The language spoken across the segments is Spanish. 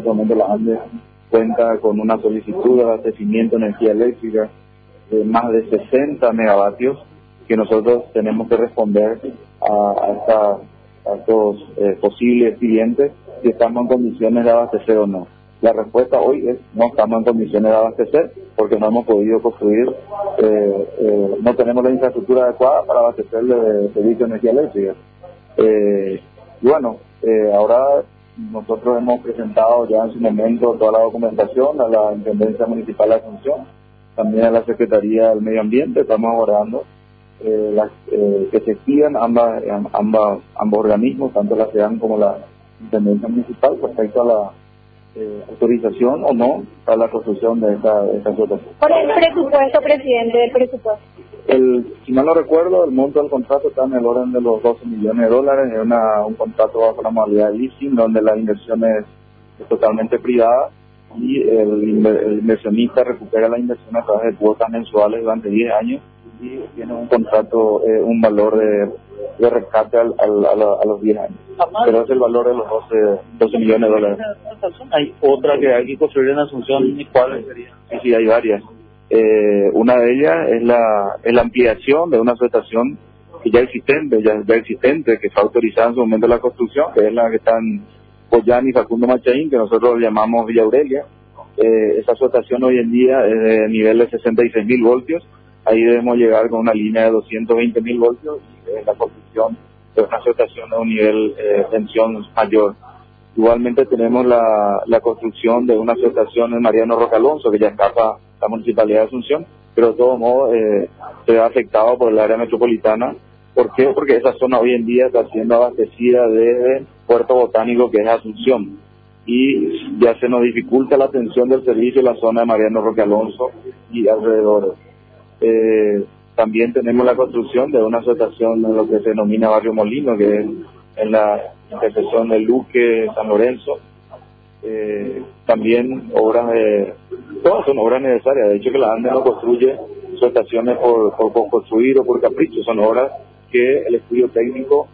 este momento la ANDE cuenta con una solicitud de abastecimiento de energía eléctrica de más de 60 megavatios que nosotros tenemos que responder a estos posibles clientes si estamos en condiciones de abastecer o no. La respuesta hoy es no estamos en condiciones de abastecer porque no hemos podido construir, no tenemos la infraestructura adecuada para abastecerle de servicio de energía eléctrica. Y bueno, ahora nosotros hemos presentado ya en su momento toda la documentación a la Intendencia Municipal de Asunción, también a la Secretaría del Medio Ambiente. Estamos abordando que se sigan ambos organismos, tanto la SEDAN como la Intendencia Municipal, respecto a la autorización o no para la construcción de esta explotación. Por el presupuesto, presidente, del presupuesto. Si mal no recuerdo, el monto del contrato está en el orden de los $12 millones. Es un contrato bajo la modalidad de leasing, donde la inversión es totalmente privada y el inversionista recupera la inversión a través de cuotas mensuales durante 10 años y tiene un contrato, un valor de rescate a los 10 años. Pero es el valor de los $12 millones. Hay otra que hay que construir en Asunción. ¿Cuáles serían? Sí, hay varias. Una de ellas es la ampliación de una subestación que ya existente, que fue autorizada en su momento la construcción, que es la que está en Pollán y Facundo Machaín, que nosotros llamamos Villa Aurelia. Esa subestación hoy en día es de nivel de 66.000 voltios. Ahí debemos llegar con una línea de 220.000 voltios y la construcción de una subestación de un nivel de tensión mayor. Igualmente tenemos la construcción de una subestación en Mariano Roca Alonso, que ya escapa la Municipalidad de Asunción, pero de todos modos se ve afectado por el área metropolitana. ¿Por qué? Porque esa zona hoy en día está siendo abastecida desde Puerto Botánico, que es Asunción, y ya se nos dificulta la atención del servicio en la zona de Mariano Roque Alonso y alrededores. También tenemos la construcción de una subestación en lo que se denomina Barrio Molino, que es en la intersección de Luque, San Lorenzo. También todas son obras necesarias. De hecho, que la ANDE no construye subestaciones por construir o por capricho, son obras que el estudio técnico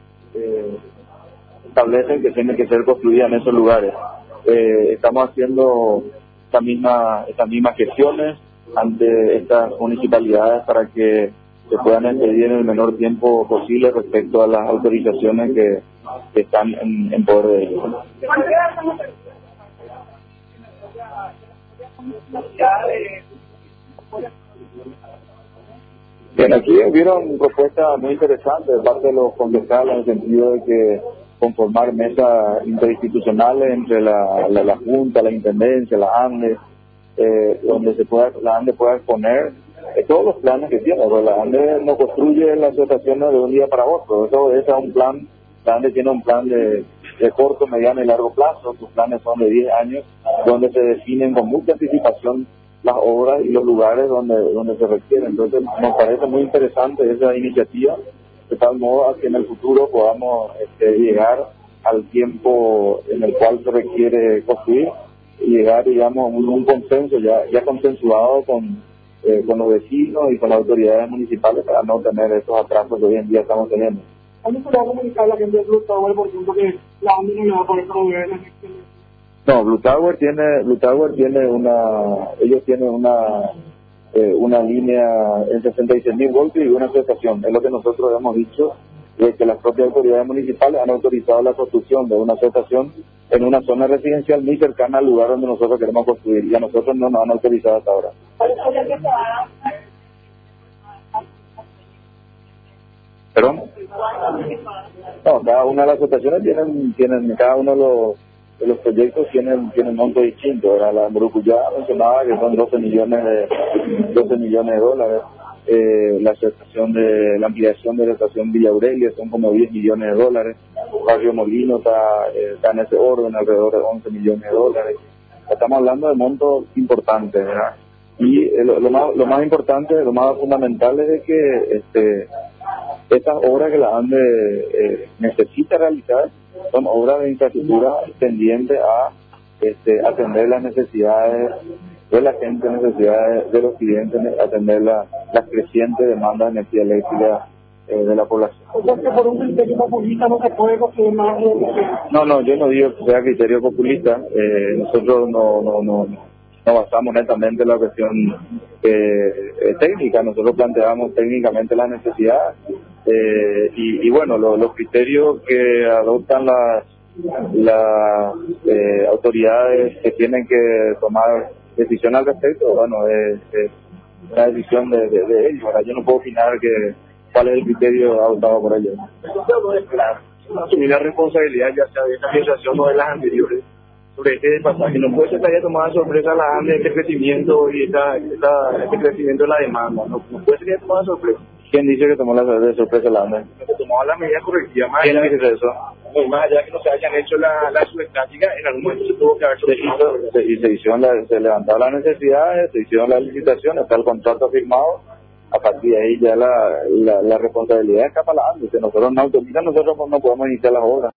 establece que tienen que ser construidas en esos lugares. Estamos haciendo estas mismas gestiones ante estas municipalidades para que se puedan expedir en el menor tiempo posible respecto a las autorizaciones que están en poder de ellos. Bien, aquí hubieron propuestas muy interesantes de parte de los concejales en el sentido de que conformar mesas interinstitucionales entre la Junta, la Intendencia, la ANDE, donde la ANDE pueda exponer todos los planes que tiene. Pues la ANDE no construye las asociaciones de un día para otro. Eso es un plan. La ANDE tiene un plan de corto, mediano y largo plazo. Sus planes son de 10 años, donde se definen con mucha anticipación las obras y los lugares donde se requieren. Entonces nos parece muy interesante esa iniciativa, de tal modo a que en el futuro podamos llegar al tiempo en el cual se requiere construir y llegar, digamos, a un consenso ya consensuado con los vecinos y con las autoridades municipales para no tener estos atrasos que hoy en día estamos teniendo. ¿Cómo se va a comunicar la gente de Blue Tower, por ejemplo, que la ANDE no le va a poder proveer las gestiones? No, Blue Tower tiene una línea en 66.000 voltios y una subestación. Es lo que nosotros hemos dicho, de que las propias autoridades municipales han autorizado la construcción de una subestación en una zona residencial muy cercana al lugar donde nosotros queremos construir, y a nosotros no nos han autorizado hasta ahora. ¿Perdón? No, cada una de las subestaciones tienen cada uno de los proyectos tienen montos distintos. La Murucuyá mencionaba que son 12 millones de dólares. La la ampliación de la estación Villa Aurelia son como 10 millones de dólares. Barrio Molino está en ese orden, alrededor de 11 millones de dólares. Estamos hablando de montos importantes, ¿verdad? Y lo más importante, lo más fundamental es de que estas obras que la ANDE necesita realizar son obras de infraestructura tendientes a atender las necesidades de la gente, necesidades de los clientes, atender las crecientes demandas de energía eléctrica de la población. O sea que por un criterio populista no se puede construir más. No, yo no digo que sea criterio populista. Nosotros no basamos netamente en la cuestión técnica. Nosotros planteamos técnicamente la necesidad y bueno, los criterios que adoptan las autoridades que tienen que tomar decisión al respecto, bueno, es una decisión de ellos. Ahora yo no puedo opinar cuál es el criterio adoptado por ellos. Asumir la responsabilidad ya sea de esta administración o de las anteriores sobre este pasaje. No puede ser que haya tomado de sorpresa la ANDE este crecimiento y este crecimiento de la demanda. No puede ser que haya tomado de sorpresa. ¿Quién dice que tomó de sorpresa la ANDE? Se tomó la medida correctiva. ¿Quién dice eso? Más allá de que no se hayan hecho la subestática, en algún momento se tuvo que haber se levantaron las necesidades, se hicieron las licitaciones, está el contrato firmado. A partir de ahí ya la responsabilidad escapa a la ANDE. Si nosotros no autorizan, nosotros no podemos iniciar las obras.